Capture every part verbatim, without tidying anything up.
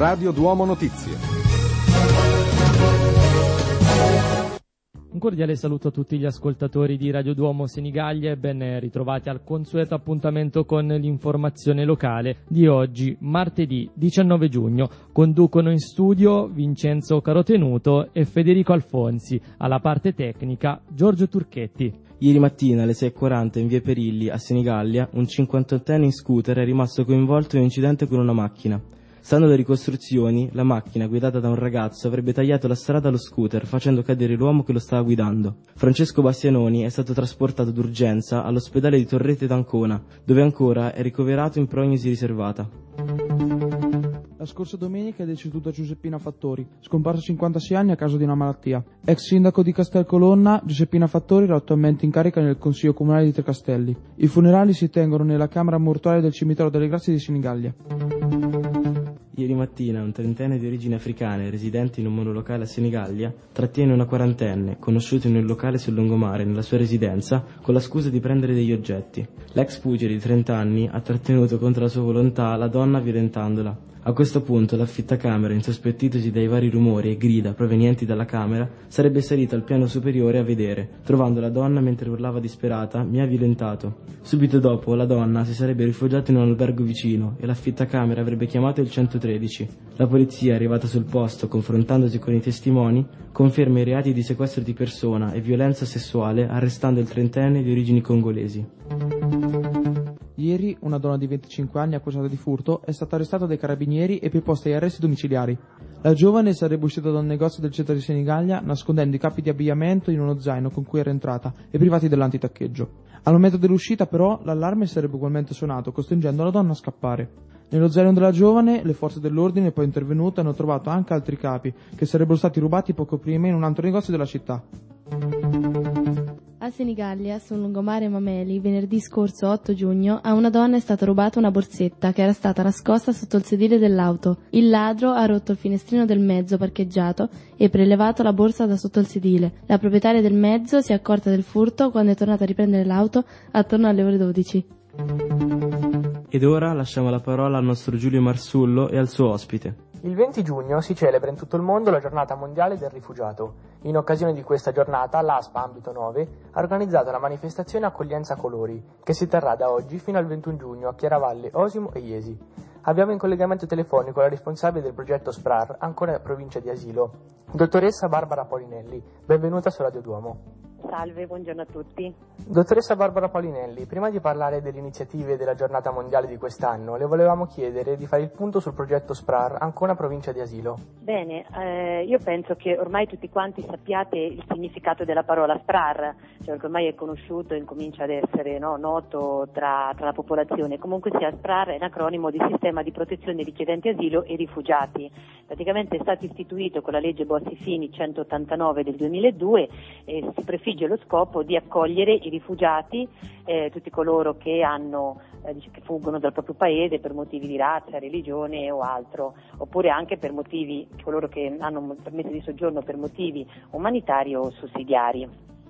Radio Duomo Notizie. Un cordiale saluto a tutti gli ascoltatori di Radio Duomo Senigallia e ben ritrovati al consueto appuntamento con l'informazione locale di oggi, martedì diciannove giugno. Conducono in studio Vincenzo Carotenuto e Federico Alfonsi, alla parte tecnica Giorgio Turchetti. Ieri mattina alle sei e quaranta in via Perilli, a Senigallia, un cinquantottenne in scooter è rimasto coinvolto in un incidente con una macchina. Stando alle ricostruzioni, la macchina, guidata da un ragazzo, avrebbe tagliato la strada allo scooter, facendo cadere l'uomo che lo stava guidando. Francesco Bastianoni è stato trasportato d'urgenza all'ospedale di Torrette d'Ancona, dove ancora è ricoverato in prognosi riservata. La scorsa domenica è deceduta Giuseppina Fattori, scomparsa a cinquantasei anni a causa di una malattia. Ex sindaco di Castelcolonna, Giuseppina Fattori era attualmente in carica nel Consiglio Comunale di Trecastelli. I funerali si tengono nella camera mortuaria del cimitero delle Grazie di Senigallia. Ieri mattina un trentenne di origini africane, residente in un monolocale a Senigallia, trattiene una quarantenne, conosciuta in un locale sul lungomare nella sua residenza, con la scusa di prendere degli oggetti. L'ex pugile di trenta anni ha trattenuto contro la sua volontà la donna violentandola. A questo punto l'affittacamera, insospettitosi dai vari rumori e grida provenienti dalla camera, sarebbe salito al piano superiore a vedere. Trovando la donna mentre urlava disperata, mi ha violentato. Subito dopo la donna si sarebbe rifugiata in un albergo vicino e l'affittacamera avrebbe chiamato il centotredici. La polizia, arrivata sul posto confrontandosi con i testimoni, conferma i reati di sequestro di persona e violenza sessuale, arrestando il trentenne di origini congolesi. Ieri una donna di venticinque anni accusata di furto è stata arrestata dai carabinieri e preposta agli arresti domiciliari. La giovane sarebbe uscita da un negozio del centro di Senigallia nascondendo i capi di abbigliamento in uno zaino con cui era entrata e privati dell'antitaccheggio. Al momento dell'uscita però l'allarme sarebbe ugualmente suonato, costringendo la donna a scappare. Nello zaino della giovane le forze dell'ordine poi intervenute hanno trovato anche altri capi che sarebbero stati rubati poco prima in un altro negozio della città. A Senigallia, sul lungomare Mameli, venerdì scorso otto giugno, a una donna è stata rubata una borsetta che era stata nascosta sotto il sedile dell'auto. Il ladro ha rotto il finestrino del mezzo parcheggiato e prelevato la borsa da sotto il sedile. La proprietaria del mezzo si è accorta del furto quando è tornata a riprendere l'auto attorno alle ore dodici. Ed ora lasciamo la parola al nostro Giulio Marsullo e al suo ospite. Il venti giugno si celebra in tutto il mondo la giornata mondiale del rifugiato. In occasione di questa giornata l'A S P A Ambito nove ha organizzato la manifestazione Accoglienza Colori, che si terrà da oggi fino al ventuno giugno a Chiaravalle, Osimo e Iesi. Abbiamo in collegamento telefonico la responsabile del progetto S P R A R, ancora provincia di Asilo, dottoressa Barbara Polinelli. Benvenuta su Radio Duomo. Salve, buongiorno a tutti. Dottoressa Barbara Polinelli, prima di parlare delle iniziative della giornata mondiale di quest'anno, le volevamo chiedere di fare il punto sul progetto S P R A R, ancora provincia di Asilo. Bene, eh, io penso che ormai tutti quanti sappiate il significato della parola S P R A R, cioè che ormai è conosciuto e incomincia ad essere no, noto tra, tra la popolazione. Comunque sia, S P R A R è un acronimo di Sistema di Protezione Richiedenti Asilo e Rifugiati. Praticamente è stato istituito con la legge Bossi-Fini centottantanove del duemiladue e si prefigge lo scopo di accogliere i rifugiati, eh, tutti coloro che hanno eh, che fuggono dal proprio paese per motivi di razza, religione o altro, oppure anche per motivi, coloro che hanno un permesso di soggiorno per motivi umanitari o sussidiari.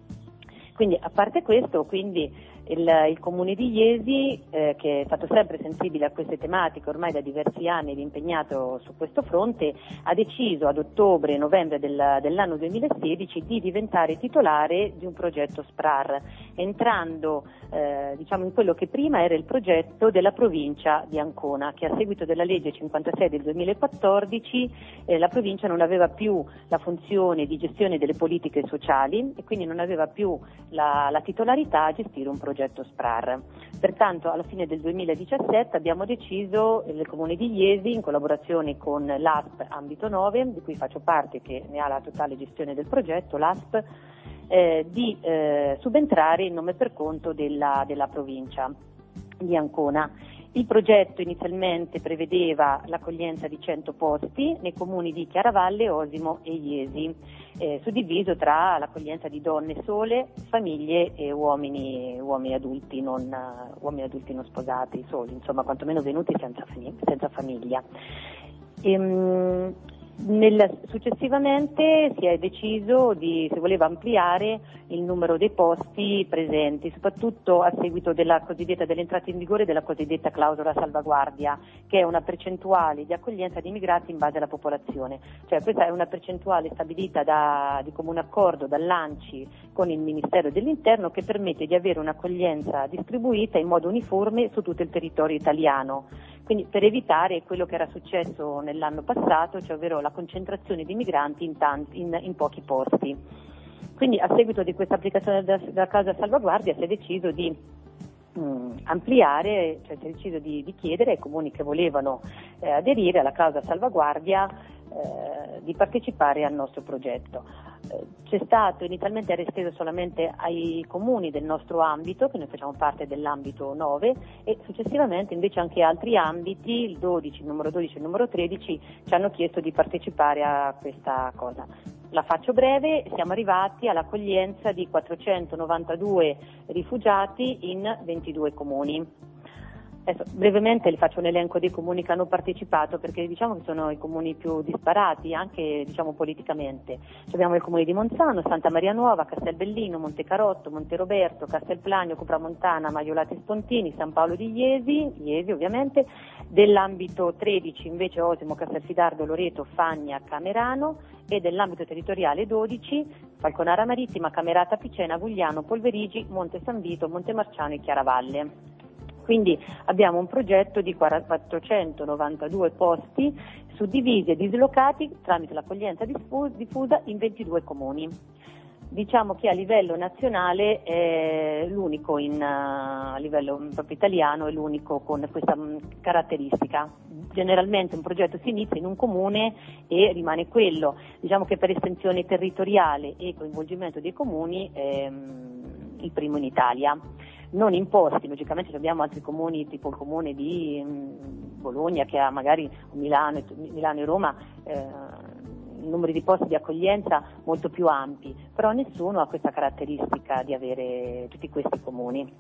Quindi a parte questo, quindi il, il Comune di Iesi, eh, che è stato sempre sensibile a queste tematiche ormai da diversi anni ed impegnato su questo fronte, ha deciso ad ottobre e novembre del, dell'anno duemilasedici di diventare titolare di un progetto S P R A R, entrando eh, diciamo in quello che prima era il progetto della provincia di Ancona, che a seguito della legge cinquantasei del duemilaquattordici eh, la provincia non aveva più la funzione di gestione delle politiche sociali e quindi non aveva più la, la titolarità a gestire un progetto S P R A R. Pertanto alla fine del duemiladiciassette abbiamo deciso, il Comune di Iesi, in collaborazione con l'A S P Ambito nove, di cui faccio parte, che ne ha la totale gestione del progetto, l'A S P, eh, di eh, subentrare in nome per conto della, della provincia di Ancona. Il progetto inizialmente prevedeva l'accoglienza di cento posti nei comuni di Chiaravalle, Osimo e Iesi, eh, suddiviso tra l'accoglienza di donne sole, famiglie e uomini, uomini adulti non, uomini adulti non sposati, soli, insomma quantomeno venuti senza, senza famiglia. Ehm, Nel, successivamente si è deciso di, si voleva ampliare il numero dei posti presenti, soprattutto a seguito della cosiddetta, dell'entrata in vigore della cosiddetta clausola salvaguardia, che è una percentuale di accoglienza di immigrati in base alla popolazione. Cioè questa è una percentuale stabilita da, di comune accordo dall'ANCI con il Ministero dell'Interno, che permette di avere un'accoglienza distribuita in modo uniforme su tutto il territorio italiano. Quindi per evitare quello che era successo nell'anno passato, cioè ovvero la concentrazione di migranti in, tanti, in, in pochi posti. Quindi a seguito di questa applicazione della, della clausola salvaguardia si è deciso di mh, ampliare, cioè si è deciso di, di chiedere ai comuni che volevano eh, aderire alla clausola salvaguardia eh, di partecipare al nostro progetto. Eh, c'è stato, inizialmente era esteso solamente ai comuni del nostro ambito, che noi facciamo parte dell'ambito nove, e successivamente invece anche altri ambiti, il dodici, il numero dodici e il numero tredici, ci hanno chiesto di partecipare a questa cosa. La faccio breve, siamo arrivati all'accoglienza di quattrocentonovantadue rifugiati in ventidue comuni. Adesso, brevemente le faccio un elenco dei comuni che hanno partecipato, perché diciamo che sono i comuni più disparati anche diciamo politicamente. Abbiamo il comune di Monzano, Santa Maria Nuova, Castelbellino, Montecarotto, Monteroberto, Castelplanio, Cupramontana, Maiolati Spontini, San Paolo di Iesi, Iesi ovviamente. Dell'ambito tredici invece Osimo, Castelfidardo, Loreto, Fagna, Camerano, e dell'ambito territoriale dodici Falconara Marittima, Camerata Picena, Gugliano, Polverigi, Monte San Vito, Montemarciano e Chiaravalle. Quindi abbiamo un progetto di quattrocentonovantadue posti suddivisi e dislocati tramite l'accoglienza diffusa in ventidue comuni. Diciamo che a livello nazionale è l'unico, in, a livello proprio italiano, è l'unico con questa caratteristica. Generalmente un progetto si inizia in un comune e rimane quello. Diciamo che per estensione territoriale e coinvolgimento dei comuni è il primo in Italia. Non imposti, logicamente abbiamo altri comuni, tipo il comune di mh, Bologna, che ha magari Milano, Milano e Roma, eh, numeri di posti di accoglienza molto più ampi, però nessuno ha questa caratteristica di avere tutti questi comuni.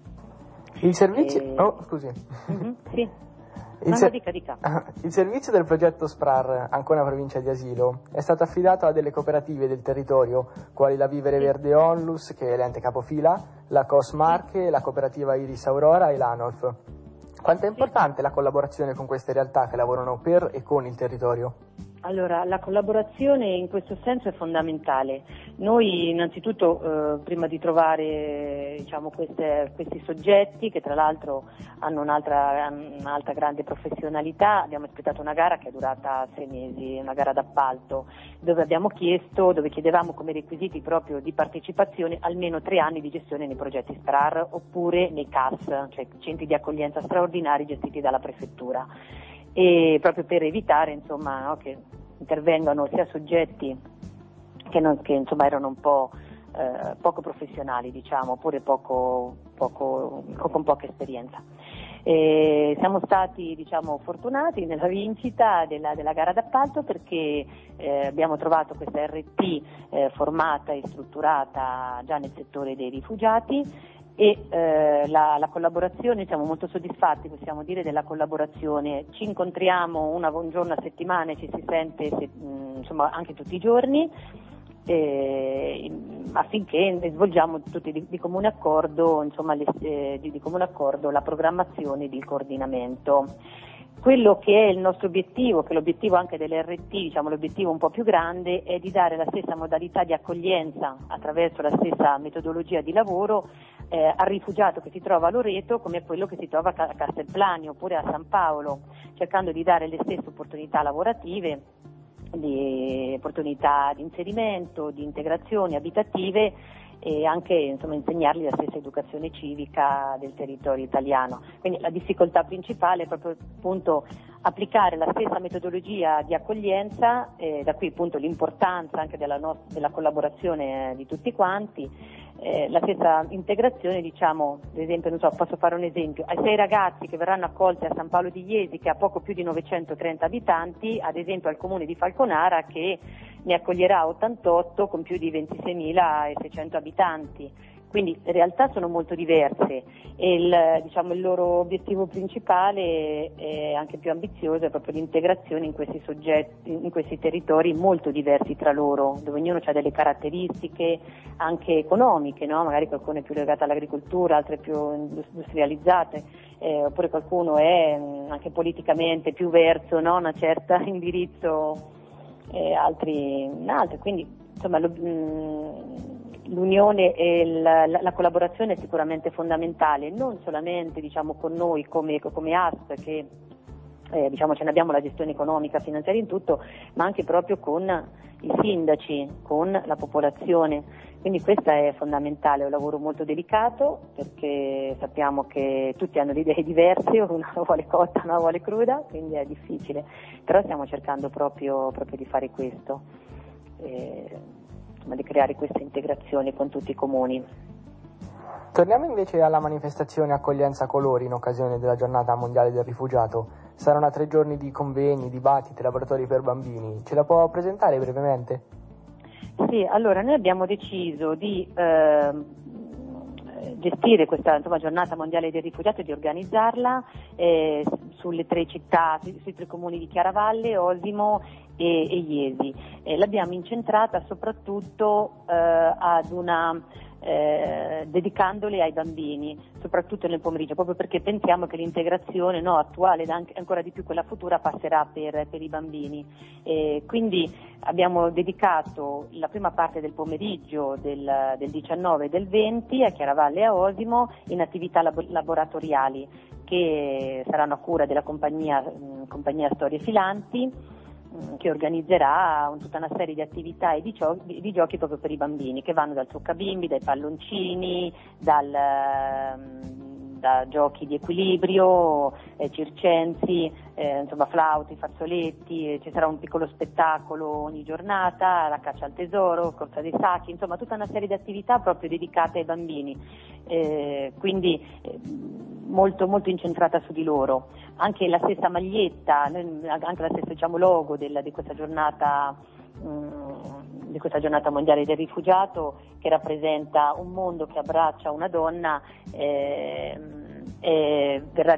Il servizio... E... Oh, scusi. Mm-hmm, sì. Il, no, ser- no, dica, dica. il servizio del progetto SPRAR, Ancona provincia di Asilo, è stato affidato a delle cooperative del territorio, quali la Vivere Verde Onlus, che è l'ente capofila, la Cos Marche, la cooperativa Iris Aurora e l'Anolf. Quanto è importante la collaborazione con queste realtà che lavorano per e con il territorio? Allora, la collaborazione in questo senso è fondamentale. Noi innanzitutto, eh, prima di trovare diciamo, queste, questi soggetti, che tra l'altro hanno un'altra, un'altra grande professionalità, abbiamo espletato una gara che è durata sei mesi, una gara d'appalto, dove abbiamo chiesto, dove chiedevamo come requisiti proprio di partecipazione almeno tre anni di gestione nei progetti SPRAR oppure nei C A S, cioè centri di accoglienza straordinari gestiti dalla prefettura. E proprio per evitare insomma, no, che intervengano sia soggetti che, non, che insomma, erano un po' eh, poco professionali, diciamo, oppure poco, poco, con poca esperienza. E siamo stati diciamo, fortunati nella vincita della, della gara d'appalto perché eh, abbiamo trovato questa R T eh, formata e strutturata già nel settore dei rifugiati. E eh, la, la collaborazione, siamo molto soddisfatti, possiamo dire, della collaborazione. Ci incontriamo una, un giorno a settimana e ci si sente se, mh, insomma, anche tutti i giorni eh, affinché svolgiamo tutti di, di comune accordo, insomma, le, eh, di, di comune accordo la programmazione ed il coordinamento. Quello che è il nostro obiettivo, che è l'obiettivo anche dell'R T, diciamo l'obiettivo un po' più grande, è di dare la stessa modalità di accoglienza attraverso la stessa metodologia di lavoro eh, al rifugiato che si trova a Loreto come a quello che si trova a Castelplanio oppure a San Paolo, cercando di dare le stesse opportunità lavorative, di opportunità di inserimento, di integrazione abitative e anche insomma, insegnargli la stessa educazione civica del territorio italiano. Quindi la difficoltà principale è proprio appunto applicare la stessa metodologia di accoglienza, eh, da qui appunto l'importanza anche della, no- della collaborazione di tutti quanti, eh, la stessa integrazione, diciamo, ad esempio, non so, posso fare un esempio, ai sei ragazzi che verranno accolti a San Paolo di Iesi, che ha poco più di novecentotrenta abitanti, ad esempio al comune di Falconara che ne accoglierà ottantotto con più di ventiseimilaseicento abitanti. Quindi in realtà sono molto diverse e il, diciamo, il loro obiettivo principale è anche più ambizioso, è proprio l'integrazione in questi soggetti, in questi territori molto diversi tra loro, dove ognuno ha delle caratteristiche anche economiche, no? Magari qualcuno è più legato all'agricoltura, altre più industrializzate, eh, oppure qualcuno è mh, anche politicamente più verso, no? Una certa indirizzo, eh, altri altri, quindi insomma lo, mh, l'unione e la, la, la collaborazione è sicuramente fondamentale, non solamente diciamo con noi come, come A S P che eh, diciamo ce ne abbiamo la gestione economica, finanziaria in tutto, ma anche proprio con i sindaci, con la popolazione. Quindi questo è fondamentale, è un lavoro molto delicato perché sappiamo che tutti hanno le idee diverse, una la vuole cotta, una la vuole cruda, quindi è difficile, però stiamo cercando proprio, proprio di fare questo. Eh, di creare questa integrazione con tutti i comuni. Torniamo invece alla manifestazione Accoglienza Colori in occasione della giornata mondiale del rifugiato. Saranno tre giorni di convegni, dibattiti, laboratori per bambini. Ce la può presentare brevemente? Sì, allora noi abbiamo deciso di eh, gestire questa insomma, giornata mondiale del rifugiato e di organizzarla eh, sulle tre città, sui, sui tre comuni di Chiaravalle, Osimo e, e Iesi. Eh, l'abbiamo incentrata soprattutto eh, ad una eh, dedicandole ai bambini, soprattutto nel pomeriggio, proprio perché pensiamo che l'integrazione no, attuale e anche, ancora di più quella futura passerà per, per i bambini. Eh, quindi abbiamo dedicato la prima parte del pomeriggio del, del diciannove e del venti a Chiaravalle e a Osimo in attività lab- laboratoriali che saranno a cura della compagnia, mh, compagnia Storie Filanti, che organizzerà tutta una serie di attività e di, gio- di giochi proprio per i bambini, che vanno dal truccabimbi, dai palloncini, dal, da giochi di equilibrio, eh, circensi, eh, insomma flauti, fazzoletti, eh, ci sarà un piccolo spettacolo ogni giornata, la caccia al tesoro, corsa dei sacchi, insomma tutta una serie di attività proprio dedicate ai bambini, eh, quindi eh, molto, molto incentrata su di loro. Anche la stessa maglietta, anche la stessa diciamo, logo della, di questa giornata mh, di questa giornata mondiale del rifugiato, che rappresenta un mondo che abbraccia una donna, eh, eh, verrà,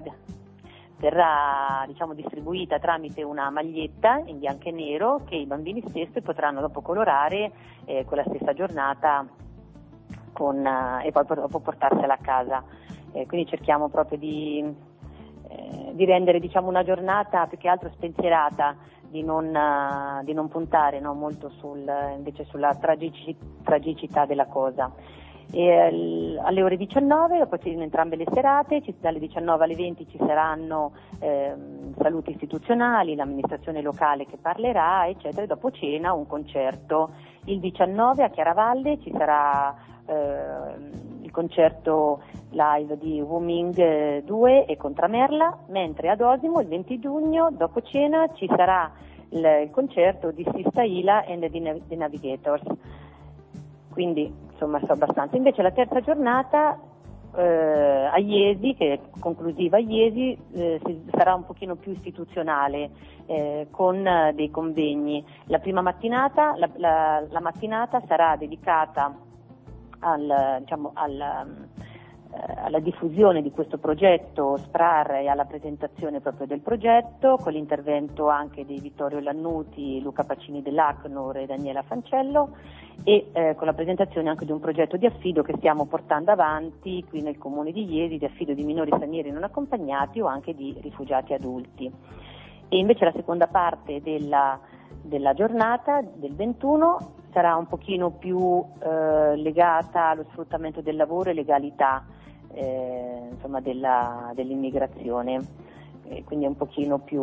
verrà diciamo, distribuita tramite una maglietta in bianco e nero che i bambini stessi potranno dopo colorare eh, quella stessa giornata con, eh, e poi dopo portarsela a casa. Eh, quindi cerchiamo proprio di Eh, di rendere diciamo una giornata più che altro spensierata, di non, uh, di non puntare no, molto sul, invece sulla tragici, tragicità della cosa. E, l- alle ore diciannove, dopo in entrambe le serate, ci, dalle diciannove alle venti ci saranno eh, saluti istituzionali, l'amministrazione locale che parlerà, eccetera, e dopo cena un concerto. Il diciannove a Chiaravalle ci sarà eh, il concerto live di Wuming due e Contramerla, mentre ad Osimo il venti giugno dopo cena ci sarà il, il concerto di Sista Ila and the, the Navigators, quindi insomma so abbastanza. Invece la terza giornata eh, a Iesi, che è conclusiva a Iesi, eh, sarà un pochino più istituzionale eh, con eh, dei convegni. La prima mattinata, la, la, la mattinata sarà dedicata al, diciamo, al alla diffusione di questo progetto S P R A R e alla presentazione proprio del progetto, con l'intervento anche di Vittorio Lannuti, Luca Pacini dell'Acnur e Daniela Fancello, e eh, con la presentazione anche di un progetto di affido che stiamo portando avanti qui nel comune di Iesi, di affido di minori stranieri non accompagnati o anche di rifugiati adulti. E invece la seconda parte della, della giornata, del ventuno, sarà un pochino più eh, legata allo sfruttamento del lavoro e legalità eh, insomma della, dell'immigrazione, e quindi è un pochino più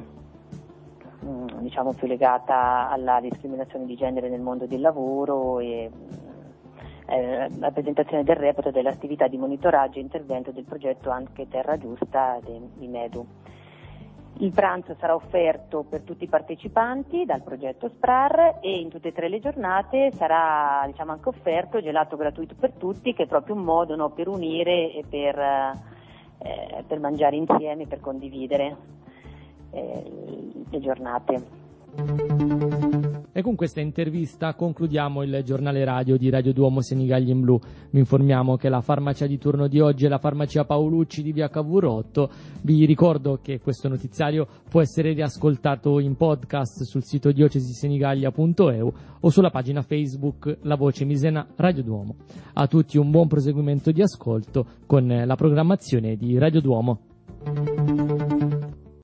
mh, diciamo più legata alla discriminazione di genere nel mondo del lavoro e eh, la presentazione del report delle attività di monitoraggio e intervento del progetto Anche Terra Giusta di Medu. Il pranzo sarà offerto per tutti i partecipanti dal progetto S P R A R e in tutte e tre le giornate sarà diciamo, anche offerto gelato gratuito per tutti, che è proprio un modo no, per unire e per, eh, per mangiare insieme, per condividere eh, le giornate. E con questa intervista concludiamo il giornale radio di Radio Duomo Senigallia in Blu. Vi informiamo che la farmacia di turno di oggi è la farmacia Paolucci di via Cavour otto. Vi ricordo che questo notiziario può essere riascoltato in podcast sul sito diocesisenigallia punto e u o sulla pagina Facebook La Voce Misena Radio Duomo. A tutti un buon proseguimento di ascolto con la programmazione di Radio Duomo.